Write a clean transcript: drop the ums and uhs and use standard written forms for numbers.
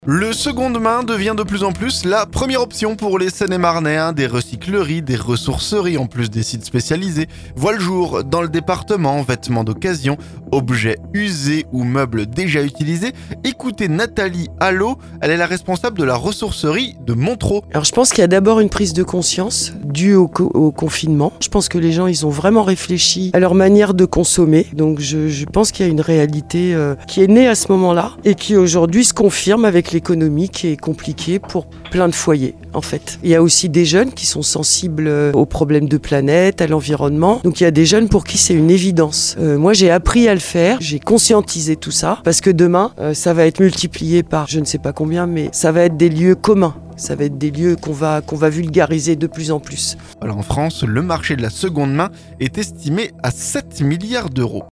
Le seconde main devient de plus en plus la première option pour les Seine-et-Marnais. Des recycleries, des ressourceries en plus des sites spécialisés voient le jour dans le département. Vêtements d'occasion, objets usés ou meubles déjà utilisés. Écoutez Nathalie Allot, elle est la responsable de la ressourcerie de Montereau. Alors je pense qu'il y a d'abord une prise de conscience due au confinement. Je pense que les gens ils ont vraiment réfléchi à leur manière de consommer. Donc je pense qu'il y a une réalité qui est née à ce moment-là et qui aujourd'hui se confirme avec l'économie qui est compliquée pour plein de foyers en fait. Il y a aussi des jeunes qui sont sensibles aux problèmes de planète, à l'environnement. Donc il y a des jeunes pour qui c'est une évidence. Moi j'ai appris à le faire, j'ai conscientisé tout ça parce que demain ça va être multiplié par je ne sais pas combien, mais ça va être des lieux communs. Ça va être des lieux qu'on va vulgariser de plus en plus. Alors en France, le marché de la seconde main est estimé à 7 milliards d'euros.